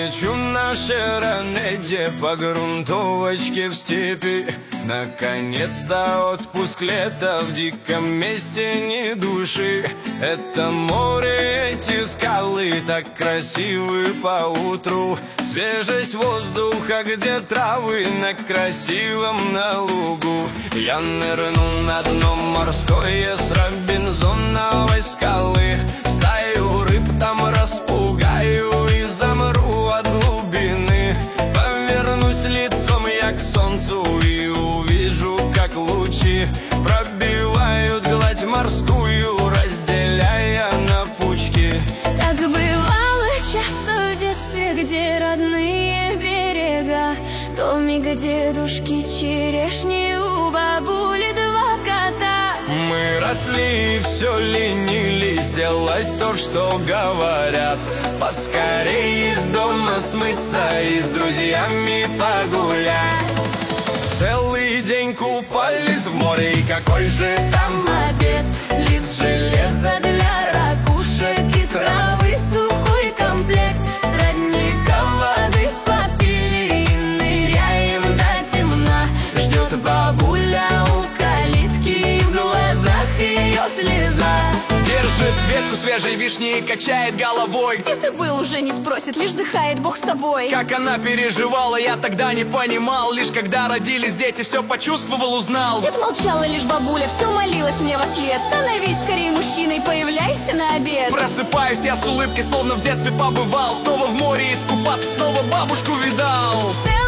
мечу на шаронеде по грунтовочке в степи. Наконец-то отпуск лета, в диком месте ни души. Это море, эти скалы так красивы поутру. Свежесть воздуха, где травы на красивом на лугу. Я нырну на дно морское с Робинзоновой скалы. Стаю рыб там распугаю и замру от глубины. Повернусь лицом я к солнцу и увижу, как лучи пробивают гладь морскую, разделяя на пучки. Так бывало часто в детстве, где родные берега, домик дедушки, черешни, у бабули два кота. Мы росли и все ленились сделать то, что говорят. Поскорее из дома смыться и с друзьями погулять. Целый день купались в море, и какой же там Обед, лист железа для ракушек и травы, сухой комплект. С родника воды попили и ныряем до темна. Ждет бабуля у калитки, и в глазах ее слеза. держит ветку свежей вишни и качает головой. Где ты был, уже не спросит, лишь дыхает Бог с тобой. Как она переживала, я тогда не понимал. Лишь когда родились дети, все почувствовал, узнал. Дед молчал, и лишь бабуля все молилась мне во след: становись скорее мужчиной, появляйся на обед. Просыпаюсь я с улыбкой, словно в детстве побывал. Снова в море искупаться, снова бабушку видал.